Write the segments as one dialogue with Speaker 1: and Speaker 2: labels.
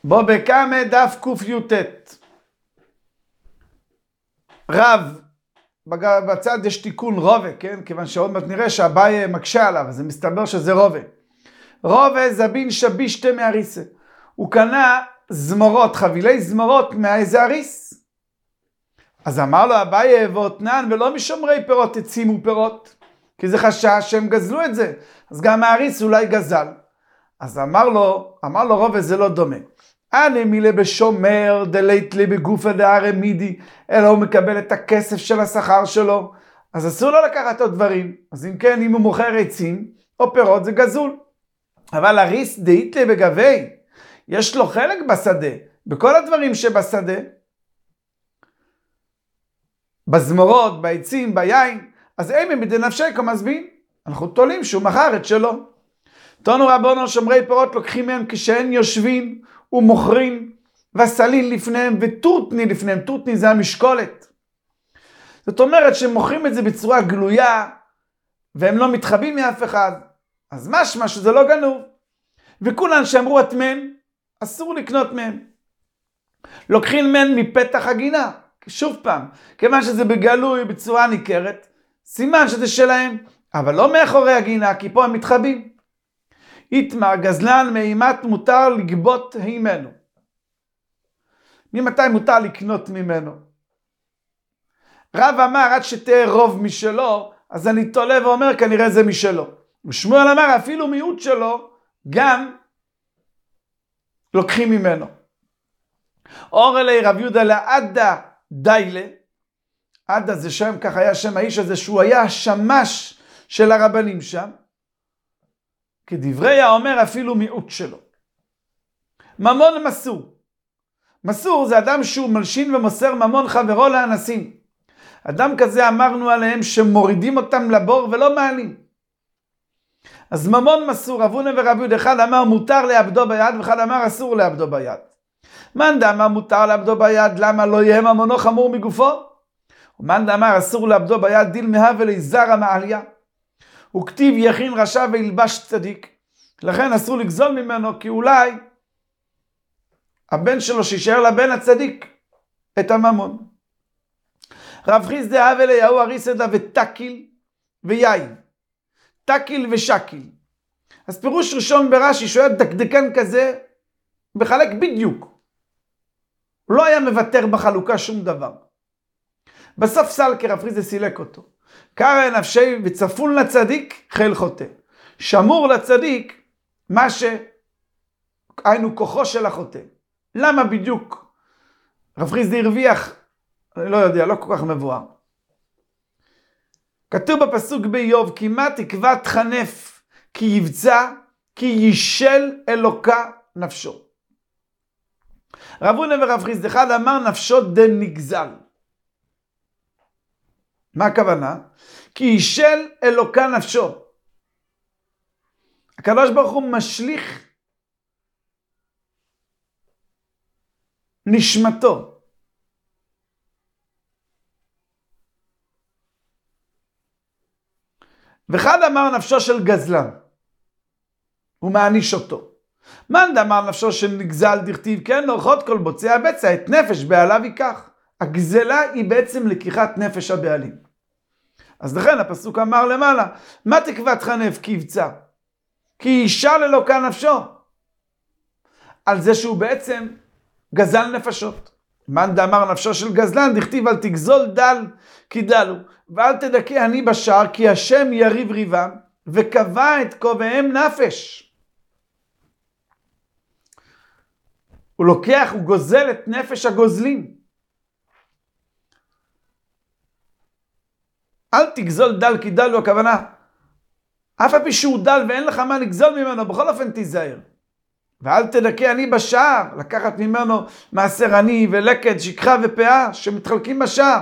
Speaker 1: בו בקמה דף קי"ט. רב, בצד יש תיקון רובה, כן? כיוון שעוד מעט נראה שהבאי מקשה עליו, אז זה מסתבר שזה רובה. רובה זבין שבישתה מהריסה. הוא קנה זמורות, חבילי זמורות מאיזה הריס. אז אמר לו הבאי ואותנן ולא משומרי פירות הצימו פירות, כי זה חשש שהם גזלו את זה. אז גם ההריס אולי גזל. אז אמר לו רובה זה לא דומה. אני מילה בשומר דלית לי בגופה דהרי מידי, אלא הוא מקבל את הכסף של השכר שלו, אז אסור לו לקחת עוד דברים. אז אם כן, אם הוא מוכר עצים או פירות זה גזול. אבל הריס דאית לי בגבי, יש לו חלק בשדה, בכל הדברים שבשדה, בזמורות, בעצים, ביין, אז אימי מדנפשי כמזבין, אנחנו תולים שהוא מכר את שלו. תונו רבונו שומרי פירות לוקחים מהם כשהן יושבים ומוכרים, וסלין לפניהם וטורטני לפניהם. טורטני זה המשקולת. זאת אומרת שמוכרים את זה בצורה גלויה, והם לא מתחבאים מאף אחד. אז משמע שזה לא גנוב. וכולן שאמרו התמן, אסור לקנות מהם. לוקחים מהם מפתח הגינה. שוב פעם, כיוון שזה בגלוי בצורה ניכרת, סימן שזה שלהם, אבל לא מאחורי הגינה, כי פה הם מתחבאים. איתמר גזלן מאימת מותר לגבות ממנו. ממתי מותר לקנות ממנו? רב אמר עד שתהיה רוב משלו, אז אני תולה ואומר כנראה זה משלו. ושמואל אמר אפילו מיעוט שלו גם לוקחים ממנו. אור אלי רב יהודה לעדה דיילה. עדה זה שם, כך היה שם האיש הזה שהוא היה השמש של הרבנים שם. כדברי האומר אפילו מיעוט שלו. ממון מסור. מסור זה אדם שהוא מלשין ומוסר ממון חברו לאנסים. אדם כזה אמרנו עליהם שמורידים אותם לבור ולא מעלים. אז ממון מסור, רבונה ורבי יהודה, אחד אמר מותר לעבדו ביד ואחד אמר אסור לעבדו ביד. מאן דאמר מותר לעבדו ביד, למה לא יהיה ממונו חמור מגופו? ומאן דאמר אסור לעבדו ביד, דיל מהווה ליזרע מעליה. הוא כתיב יכין רשע וילבש צדיק. לכן אסור לגזול ממנו, כי אולי הבן שלו שישאר לבן הצדיק את הממון. רב חיסדא הווה ליהו אריסדא ותקיל ויין. תקיל ושקיל. אז פירוש ראשון ברש"י שהיה דקדקן כזה, בחלק בדיוק. הוא לא היה מוותר בחלוקה שום דבר. בסוף סלקר רב חיסדא סילק אותו. קרא נפשי וצפול לצדיק חיל חוטא. שמור לצדיק מה היינו כוחו של החוטא. למה בדיוק רב חיסדא הרוויח? אני לא יודע, לא כל כך מבואר. כתוב בפסוק באיוב, כי מה תקווה תחנף, כי יבצע, כי יישל אלוקה נפשו. רב הונא ורב חיסדא אחד אמר נפשו דנגזל. מה הכוונה? כי יישל אלוקה נפשו. הקדוש ברוך הוא משליך נשמתו. ואחד אמר נפשו של גזלן. הוא מעניש אותו. מאן דאמר נפשו של נגזל דכתיב כן אורחות כל בוצע בצע את נפש בעליו ייקח. הגזלה היא בעצם לקיחת נפש הבעלים. אז לכן הפסוק אמר למעלה, מה תקווה תחנף כי יבצע? כי יישל אלוקה נפשו. על זה שהוא בעצם גזל נפשות. מאן דאמר נפשו של גזלן דכתיב אל תגזול דל כי דלו, ואל תדכא עני בשער כי השם יריב ריבם, וקבע את כובעיהם נפש. הוא לוקח, הוא גוזל את נפש הגוזלים. אל תגזול דל כי דלו, הכוונה, אף על פי שהוא דל ואין לך מה לגזול ממנו, בכל אופן תיזהר. ואל תדכא עני בשער, לקחת ממנו מעשר עני ולקט, שכחה ופאה, שמתחלקים בשער.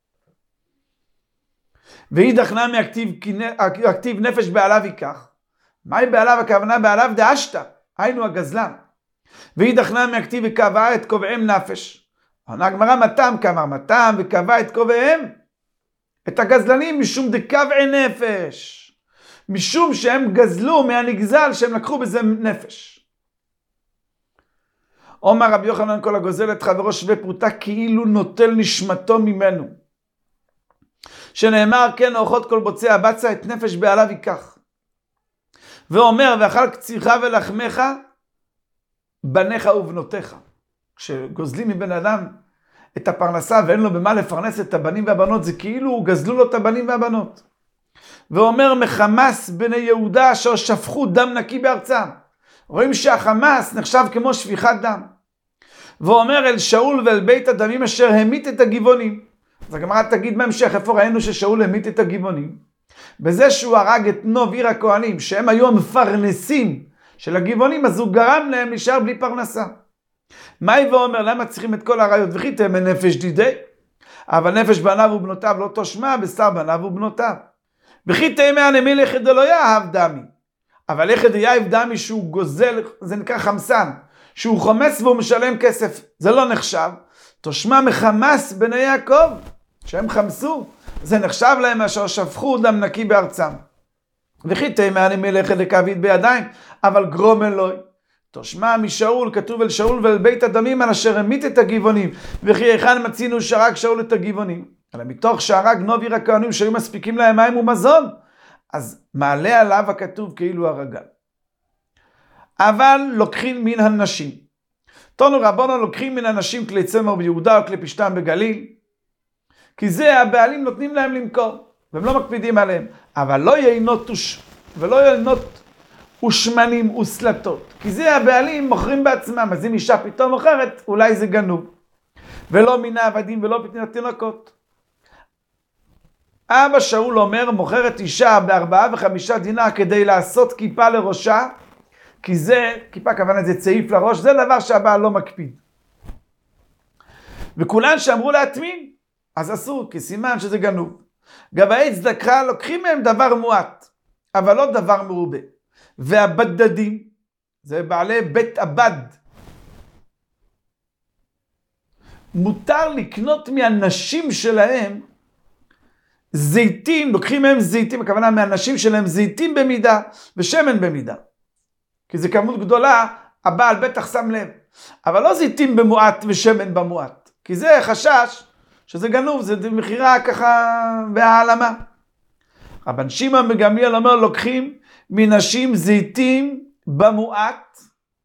Speaker 1: ואידך נמי הכתיב נפש בעליו ייקח. מהי בעליו? הכוונה בעליו דאשתא, היינו הגזלן. ואידך נמי הכתיב וקבע את כובעיהם נפש. עונה הגמרא מה טעם? כאמר מה טעם וקבע את כובעיהם? את הגזלנים משום דקבעי נפש. משום שהם גזלו מהנגזל שהם לקחו בזה נפש. אומר רבי יוחנן, כל הגוזל את חברו שווה פרוטה כאילו נוטל נשמתו ממנו. שנאמר, כן אורחות כל בוצע בצע, את נפש בעליו ייקח. ואומר, ואכל קצירך ולחמך, בניך ובנותיך. כשגוזלים מבן אדם את הפרנסה ואין לו במה לפרנס את הבנים והבנות, זה כאילו גזלו לו את הבנים והבנות. ואומר, מחמס בני יהודה אשר שפכו דם נקי בארצם. רואים שהחמאס נחשב כמו שפיכת דם. ואומר, אל שאול ואל בית הדמים אשר המית את הגבעונים. אז הגמרא תגיד בהמשך, איפה ראינו ששאול המית את הגבעונים? בזה שהוא הרג את נוב עיר הכהנים, שהם היו המפרנסים של הגבעונים, אז הוא גרם להם להישאר בלי פרנסה. מאי ואומר, למה צריכים את כל הרעיות? וכי תאמן נפש דידי, אבל נפש בניו ובנותיו לא תושמע, בשר בניו ובנותיו. וכי תאמן המלך דלא יאהב דמי, אבל איך יאהב דמי שהוא גוזל, זה נקרא חמסן, שהוא חומס והוא משלם כסף, זה לא נחשב. תושמע מחמס בני יעקב, שהם חמסו, זה נחשב להם אשר שפכו דם נקי בארצם. וכי תאמן המלך דכעביד בידיים, אבל גרום אלוהי. תושמע משאול, כתוב אל שאול ואל בית הדמים על אשר המית את הגבעונים, וכי היכן מצינו שהרג שאול את הגבעונים? אלא מתוך שהרג נוב עיר הכהנים שהיו מספיקים להם מים ומזון, אז מעלה עליו הכתוב כאילו הרגל. אבל לוקחים מן הנשים. תונו רבנו לוקחים מן הנשים כלי צמר ביהודה או כלי פשטן בגליל, כי זה הבעלים נותנים להם למכור, והם לא מקפידים עליהם. אבל לא יינות ולא יינות ושמנים וסלטות, כי זה הבעלים מוכרים בעצמם, אז אם אישה פתאום מוכרת, אולי זה גנוב. ולא מן העבדים ולא מן התינוקות. אבא שאול אומר, מוכרת אישה ב4 ו5 דינר כדי לעשות כיפה לראשה, כי זה, כיפה כוונה זה צעיף לראש, זה דבר שהבעל לא מקפיד. וכולן שאמרו להטמין, אז אסור, כי סימן שזה גנוב. גבאי צדקה לוקחים מהם דבר מועט, אבל לא דבר מרובה. והבדדים, זה בעלי בית הבד. מותר לקנות מהנשים שלהם זיתים, לוקחים מהם זיתים, הכוונה מהנשים שלהם זיתים במידה ושמן במידה. כי זה כמות גדולה, הבעל בטח שם לב. אבל לא זיתים במועט ושמן במועט. כי זה חשש שזה גנוב, זה מחירה ככה בהעלמה. רבן שמעון בן גמליאל אומר, לוקחים מנשים זיתים במועט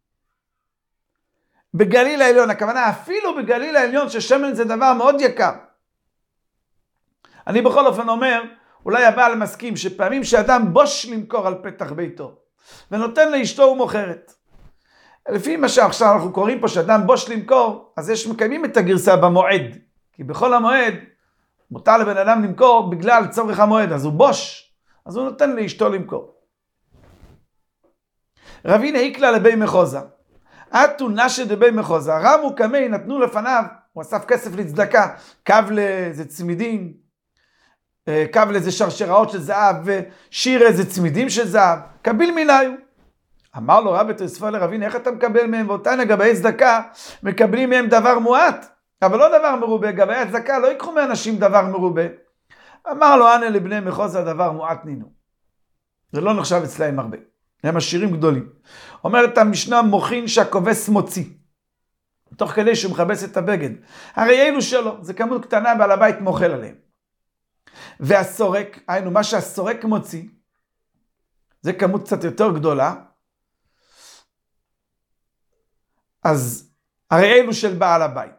Speaker 1: בגליל העליון. הכוונה אפילו בגליל העליון ששמן זה דבר מאוד יקר. אני בכל אופן אומר, אולי הבעל מסכים שפעמים שאדם בוש למכור על פתח ביתו ונותן לאשתו ומוכרת. לפי מה שעכשיו אנחנו קוראים פה שאדם בוש למכור, אז יש מקיימים את הגרסה במועד. כי בכל המועד מותר לבן אדם למכור בגלל צורך המועד, אז הוא בוש, אז הוא נותן לאשתו למכור. רבינה איקלה לבי מחוזה. אתו נשא דבי מחוזה. רמו קמי נתנו לפניו, הוא אסף כסף לצדקה, קו לזה צמידים, קו לזה שרשראות של זהב, ושיר איזה צמידים של זהב, קביל מיניו. אמר לו רבי תוספות לרבינה, איך אתה מקבל מהם? ואותן גבאי צדקה מקבלים מהם דבר מועט, אבל לא דבר מרובה. גבאי הצדקה לא ייקחו מאנשים דבר מרובה. אמר לו, אנה לבני מחוזה דבר מועט נינו. זה לא נחשב אצלהם הרבה. הם עשירים גדולים. אומרת המשנה, מוכין שהכובס מוציא, תוך כדי שהוא מחבס את הבגד. הרי אלו שלו, זה כמות קטנה, בעל הבית מוכל עליהם. והסורק, היינו, מה שהסורק מוציא, זה כמות קצת יותר גדולה, אז הרי אלו של בעל הבית.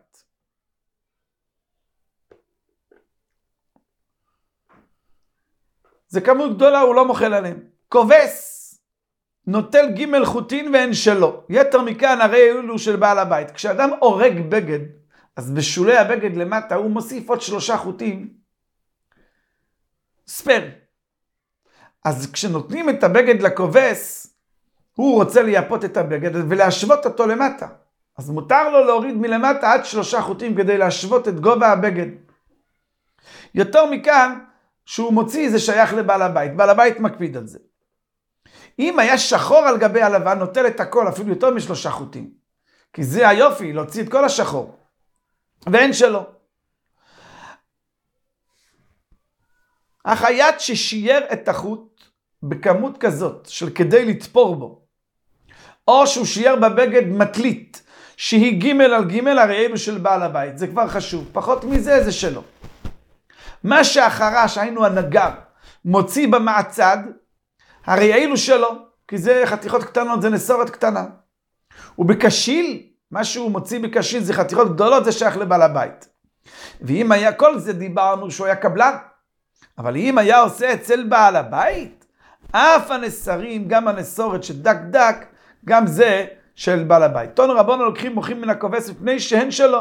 Speaker 1: זה כמות גדולה, הוא לא מוכל עליהם. כובס, נוטל ג' חוטין ואין שלו. יתר מכאן הרי אלו של בעל הבית. כשאדם הורג בגד, אז בשולי הבגד למטה הוא מוסיף עוד 3 חוטים, ספר. אז כשנותנים את הבגד לכובס, הוא רוצה לייפות את הבגד ולהשוות אותו למטה. אז מותר לו להוריד מלמטה עד 3 חוטים כדי להשוות את גובה הבגד. יותר מכאן, שהוא מוציא זה שייך לבעל הבית. בעל הבית מקפיד על זה. אם היה שחור על גבי הלבן, נוטל את הכל, אפילו יותר מ3 חוטים. כי זה היופי, להוציא את כל השחור. ואין שלו. החייט ששייר את החוט בכמות כזאת, של כדי לתפור בו, או שהוא שייר בבגד מטלית, שהיא ג' על ג', הרי אלו של בעל הבית. זה כבר חשוב. פחות מזה זה שלו. מה שהחרש, היינו הנגר, מוציא במעצד, הרי אלו שלו, כי זה חתיכות קטנות, זה נסורת קטנה. ובקשיל, מה שהוא מוציא בקשיל זה חתיכות גדולות, זה שייך לבעל הבית. ואם היה כל זה, דיברנו שהוא היה קבלן. אבל אם היה עושה אצל בעל הבית, אף הנסרים, גם הנסורת שדק דק, גם זה של בעל הבית. תנו רבנו לוקחים מוחים מן הכובס מפני שהן שלו.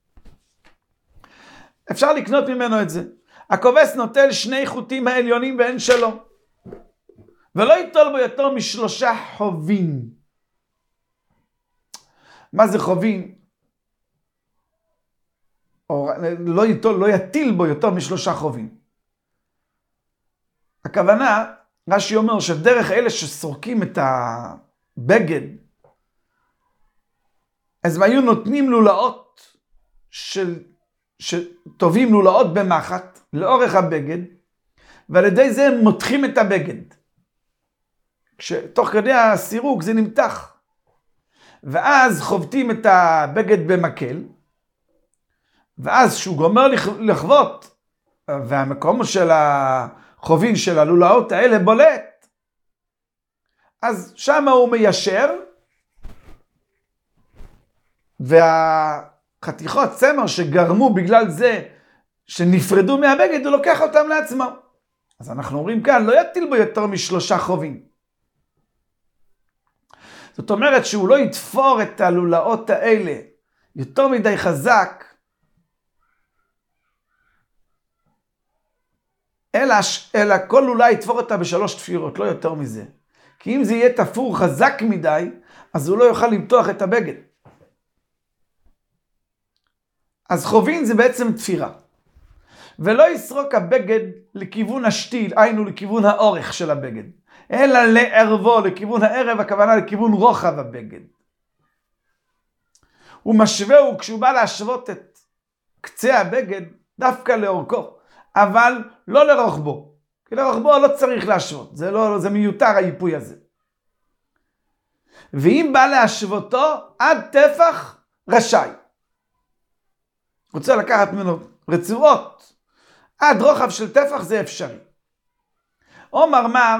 Speaker 1: אפשר לקנות ממנו את זה. הכובס נוטל 2 חוטים העליונים והן שלו. ולא ייטול בו יותר מ3 חובים. מה זה חובים? לא יטיל בו יותר מ3 חובים. הכוונה, רש"י אומר שדרך אלה שסורקים את הבגד, אז הם היו נותנים לולאות שטובים לולאות במחט לאורך הבגד, ועל ידי זה הם מותחים את הבגד. כשתוך כדי הסירוק זה נמתח. ואז חובטים את הבגד במקל, ואז שהוא גומר לחבוט, והמקום של החובין של הלולאות האלה בולט, אז שם הוא מיישר, והחתיכות צמר שגרמו בגלל זה שנפרדו מהבגד, הוא לוקח אותם לעצמו. אז אנחנו אומרים כאן, לא יטיל בו יותר מ3 חובים. זאת אומרת שהוא לא יתפור את הלולאות האלה יותר מדי חזק, אלא כל לולה יתפור אותה ב3 תפירות, לא יותר מזה. כי אם זה יהיה תפור חזק מדי, אז הוא לא יוכל למתוח את הבגד. אז חובין זה בעצם תפירה. ולא יסרוק הבגד לכיוון השתיל, היינו לכיוון האורך של הבגד, אלא לערבו, לכיוון הערב, הכוונה לכיוון רוחב הבגד. הוא משווהו כשהוא בא להשוות את קצה הבגד דווקא לאורכו, אבל לא לרוחבו. כי לרוחבו לא צריך להשוות, זה מיותר היפוי הזה. ואם בא להשוותו עד טפח רשאי. רוצה לקחת ממנו רצועות, עד רוחב של טפח זה אפשרי. עומר אמר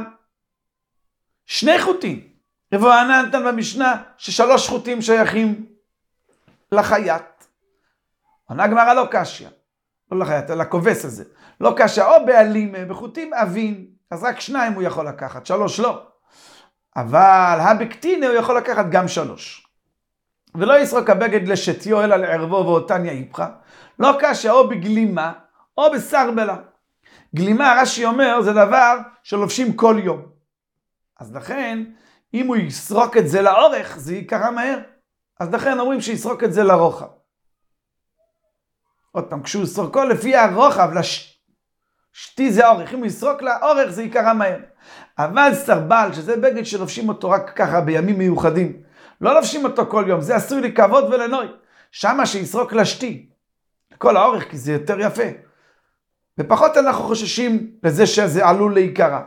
Speaker 1: 2 חוטים. רב יוחנן נתן במשנה ש3 חוטים שייכים לחייט. עונה הגמרא לא קשיא, לא לחייט, אלא לכובס הזה. לא קשיא, או בעלים, בחוטים עבים, אז רק 2 הוא יכול לקחת, 3 לא. אבל הבקטינה הוא יכול לקחת גם 3. ולא יסרוק הבגד לשתיו אלא לערבו ואותן יעיפך. לא קשיא, או בגלימה, או בסרבלה. גלימה, רש"י אומר, זה דבר שלובשים כל יום. אז לכן, אם הוא יסרוק את זה לאורך, זה יקרה מהר. אז לכן אומרים שיסרוק את זה לרוחב. עוד פעם, כשהוא יסרוקו לפי הרוחב, שתי זה האורך. אם הוא יסרוק לאורך, זה יקרה מהר. אבל סרבל, שזה בגד שלובשים אותו רק ככה בימים מיוחדים, לא לובשים אותו כל יום, זה עשוי לכבוד ולנוי. שמה שיסרוק לשתי, לכל האורך, כי זה יותר יפה. ופחות אנחנו חוששים לזה שזה עלול להיקרה.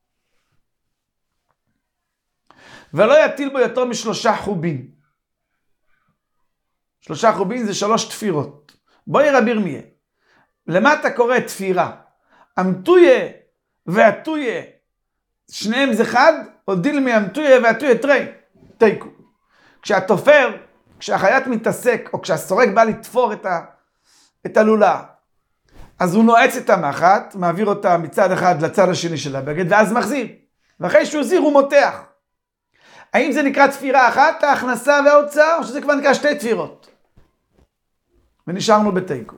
Speaker 1: ולא יטיל בו יותר מ3 חובים. 3 חובים זה 3 תפירות. בואי רבי ירמיה. למה אתה קורא תפירה? אמתויה ואתויה, שניהם זה חד, או דילמי אמתויה ואתויה תרי, תיקו. כשהתופר, כשהחייט מתעסק, או כשהסורק בא לתפור את הלולה, אז הוא נועץ את המחט, מעביר אותה מצד אחד לצד השני של הבגד, ואז מחזיר. ואחרי שהוא זיר הוא מותח. האם זה נקרא תפירה אחת, ההכנסה וההוצאה, או שזה כבר נקרא 2 תפירות? ונשארנו בתיקו.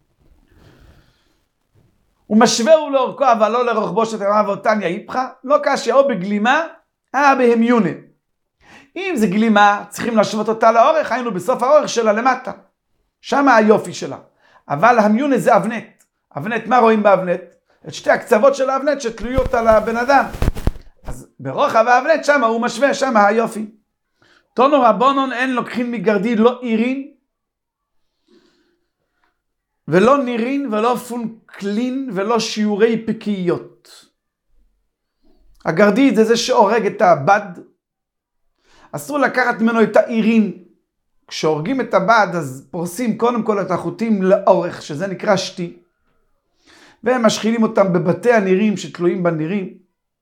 Speaker 1: הוא משווהו לאורכו, אבל לא לרוחבו שתרמה ואותן יעיפך, לא קשיא, או בגלימה, בהמיונה. אם זה גלימה, צריכים להשוות אותה לאורך, היינו בסוף האורך שלה למטה. שם היופי שלה. אבל המיונה זה אבנט. אבנט, מה רואים באבנט? את 2 הקצוות של האבנט שתלויות על הבן אדם. אז ברוחב האבנט שם הוא משווה, שם היופי. תנו רבונון אין לוקחים מגרדי לא עירין, ולא נירין, ולא פונקלין, ולא שיעורי פקיות. הגרדית זה שהורג את הבד. אסור לקחת ממנו את העירין, כשהורגים את הבד, אז פורסים קודם כל את החוטים לאורך, שזה נקרא שתי, והם משחילים אותם בבתי הנירים שתלויים בנירים,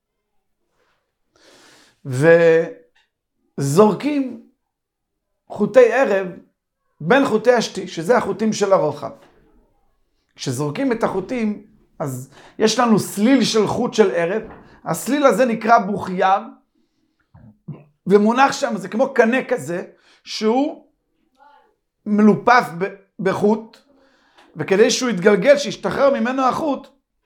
Speaker 1: וזורקים חוטי ערב בין חוטי השתי, שזה החוטים של הרוחב. כשזורקים את החוטים, אז יש לנו סליל של חוט של ערב, הסליל הזה נקרא בוכייר, ומונח שם, זה כמו קנה כזה, שהוא מלופף בחוט, וכדי שהוא יתגלגל, שישתחרר ממנו החוט,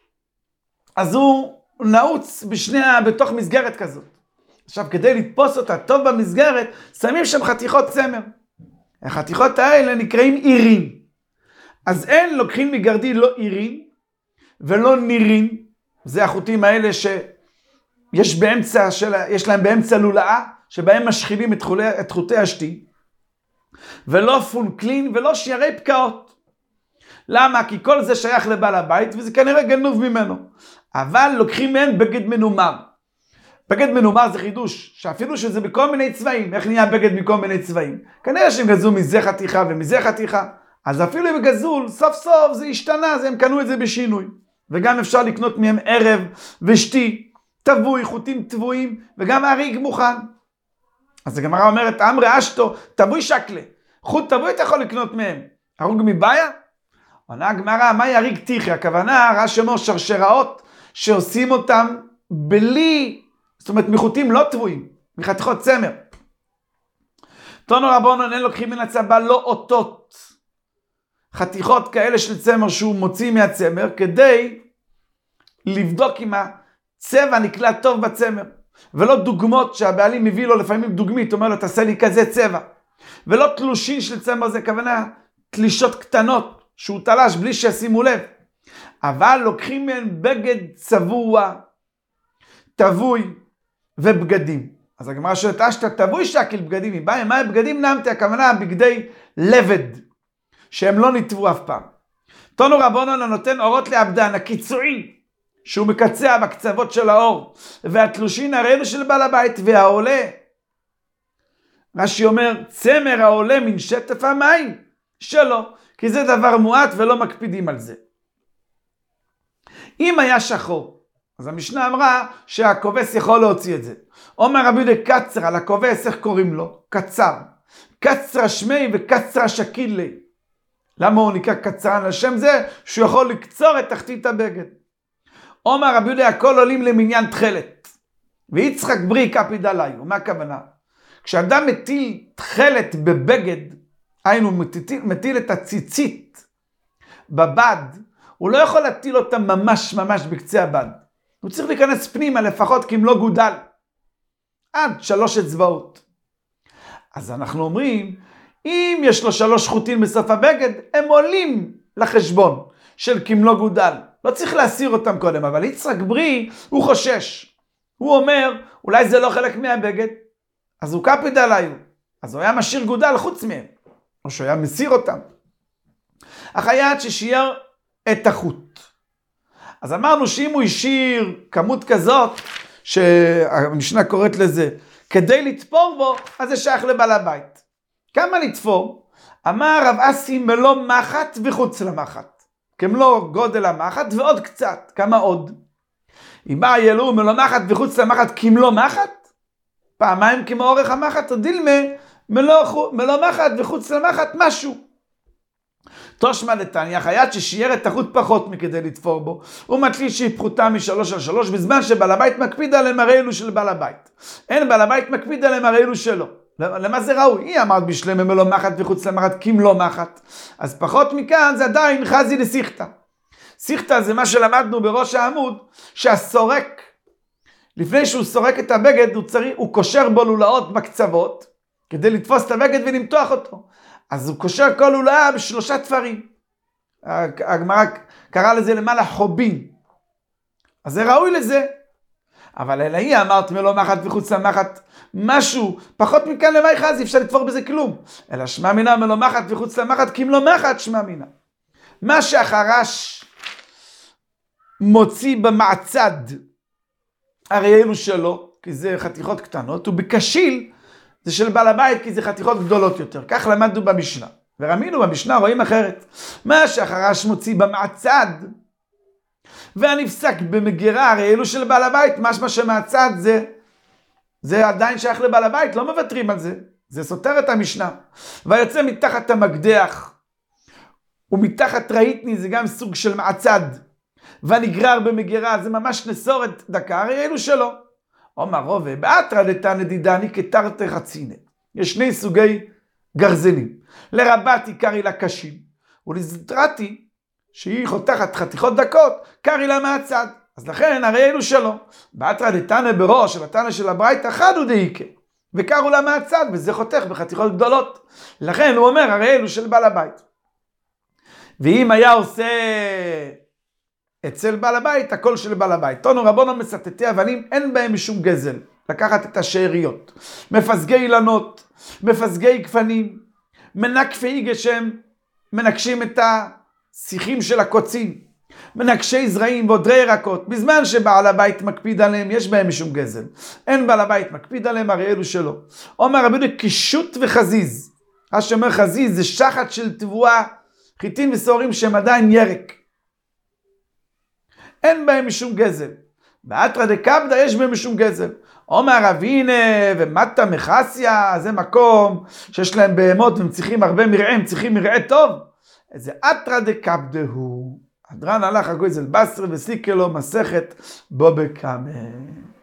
Speaker 1: אז הוא נעוץ בתוך מסגרת כזאת. עכשיו, כדי לתפוס אותה טוב במסגרת, שמים שם חתיכות צמר. החתיכות האלה נקראים עירים. אז אין לוקחים מגרדי לא עירים ולא נירים, זה החוטים האלה שיש להם באמצע לולאה, שבהם משחילים את חוטי השתי, ולא פונקלין ולא שיירי פקעות. למה? כי כל זה שייך לבעל הבית, וזה כנראה גנוב ממנו. אבל לוקחים מהם בגד מנומר. בגד מנומר זה חידוש, שאפילו שזה בכל מיני צבעים. איך נהיה בגד מכל מיני צבעים? כנראה שהם גזו מזה חתיכה ומזה חתיכה. אז אפילו אם גזול, סוף סוף זה השתנה, אז הם קנו את זה בשינוי. וגם אפשר לקנות מהם ערב ושתי, תבוי, חוטים תבויים, וגם הריג מוכן. אז הגמרא אומרת, אמרי אשתו, תבוי שקלה. חוט תבוי אתה יכול לקנות מהם. הרוג מבעיה? עונה הגמרא, מה יריג תיכי? הכוונה, רש"י אומר שרשראות שעושים אותם בלי, זאת אומרת מחוטים לא תבויים, מחתיכות צמר. תנו רבונן, אין לוקחים מן הצבא לא אותות, חתיכות כאלה של צמר שהוא מוציא מהצמר, כדי לבדוק אם הצבע נקלע טוב בצמר. ולא דוגמות שהבעלים מביא לו לפעמים דוגמית, אומר לו תעשה לי כזה צבע. ולא תלושין של צמר, זה כוונה תלישות קטנות שהוא תלש בלי שישימו לב. אבל לוקחים מהן בגד צבוע, תבוי ובגדים. אז הגמרא שואלת, אשתא תבוי שקל בגדים, מה הבגדים נמתי? הכוונה בגדי לבד, שהם לא נטבו אף פעם. תנו רבונן נותן אורות לעבדן, הקיצועי, שהוא מקצע בקצוות של האור, והתלושין הראינו של בעל הבית, והעולה, רש"י אומר, צמר העולה מן שטף המים שלו, כי זה דבר מועט ולא מקפידים על זה. אם היה שחור, אז המשנה אמרה שהכובס יכול להוציא את זה. אומר רבי יהודה קצר, על הכובס, איך קוראים לו? קצר. קצרה שמי וקצרה שקילי. למה הוא נקרא קצרן? השם זה שהוא יכול לקצור את תחתית הבגד. אומר רבי יהודה, הכל עולים למניין תכלת. ויצחק ברי קפיד עליי. ומה הכוונה? כשאדם מטיל תכלת בבגד, היינו מטיל את הציצית בבד, הוא לא יכול להטיל אותה ממש בקצה הבד. הוא צריך להיכנס פנימה לפחות כי אם לא גודל. עד 3 אצבעות. אז אנחנו אומרים, אם יש לו 3 חוטים בסוף הבגד, הם עולים לחשבון של כמלוא גודל. לא צריך להסיר אותם קודם, אבל יצחק ברי הוא חושש. הוא אומר, אולי זה לא חלק מהבגד, אז הוא קפיד עליי. אז הוא היה משאיר גודל חוץ מהם, או שהוא היה מסיר אותם. החייט ששייר את החוט. אז אמרנו שאם הוא השאיר כמות כזאת, שהמשנה קוראת לזה, כדי לתפור בו, אז זה שייך לבעל הבית. כמה לתפור? אמר רב אסי מלוא מחט וחוץ למחט. כמלוא גודל המחט ועוד קצת. כמה עוד? אם בא ילוא מלוא מחט וחוץ למחט כמלוא מחט, פעמיים כמו אורך המחט, או דילמה מלוא מחט וחוץ למחט משהו. תושמע לתניא, חייט ששייר את החוט פחות מכדי לתפור בו, הוא מתליל שהיא פחותה מ3 על 3, בזמן שבעל הבית מקפיד עליהם הרי אלו של בעל הבית. אין בעל הבית מקפיד עליהם הרי אלו שלו. למה זה ראוי? היא אמרת בשלמה מלוא מחט וחוץ למחט כמלוא מחט. אז פחות מכאן זה עדיין חזי לסיכתא. סיכתא זה מה שלמדנו בראש העמוד, שהסורק, לפני שהוא סורק את הבגד, הוא קושר בו לולאות בקצוות, כדי לתפוס את הבגד ולמתוח אותו. אז הוא קושר כל לולאה ב3 תפרים. הגמרא קרא לזה למעלה חובין. אז זה ראוי לזה. אבל אלא היא אמרת מלוא מחט וחוץ למחט משהו, פחות מכאן למאי חזי, אפשר לתפור בזה כלום. אלא שמע מינה מלוא מחט וחוץ למחט כמלוא מחט שמע מינה. מה שהחרש מוציא במעצד, הרי אלו שלו, כי זה חתיכות קטנות, הוא בקשיל זה של בעל הבית, כי זה חתיכות גדולות יותר. כך למדנו במשנה. ורמינו במשנה רואים אחרת. מה שהחרש מוציא במעצד, והנפסק במגירה, הרי אלו של בעל הבית, משמע שמעצד זה עדיין שייך לבעל הבית, לא מוותרים על זה. זה סותר את המשנה. ויוצא מתחת המקדח, ומתחת ראיתני, זה גם סוג של מעצד. והנגרר במגירה, זה ממש נסורת דקה, הרי אלו שלו. אומר רובה, באתרא דתנא דידני כתרתי חצינה. יש שני סוגי גרזנים. לרבתי קרי לה קשים, ולזטרתי, שהיא חותכת חתיכות דקות, קרי לה מהצד. אז לכן הרי אלו שלו. באתרא דתנא בראש, של התנא של הברייתא חדו דאיקה, וקרו לה מהצד, וזה חותך בחתיכות גדולות. לכן הוא אומר, הרי אלו של בעל הבית. ואם היה עושה אצל בעל הבית, הכל של בעל הבית. תונו רבונו מסטטי אבנים, אין בהם משום גזל. לקחת את השאריות. מפסגי אילנות, מפסגי גפנים, מנקפי גשם, מנקשים את השיחים של הקוצים, מנקשי זרעים ועודרי ירקות. בזמן שבעל הבית מקפיד עליהם, יש בהם משום גזל. אין בעל הבית מקפיד עליהם, הרי אלו שלו. אומר רבינו, קישוט וחזיז. השומר חזיז זה שחת של תבואה, חיטים וסוהרים שהם עדיין ירק. אין בהם משום גזל. באתרא דקפדא יש בהם משום גזל. אומר אבינה ומטה מחסיה, זה מקום שיש להם בהמות והם צריכים הרבה מרעה, הם צריכים מרעה טוב. זה אתרא דקפדא הוא. הדרן הלך הגויזל בסרי וסיקלו מסכת בו בקמה.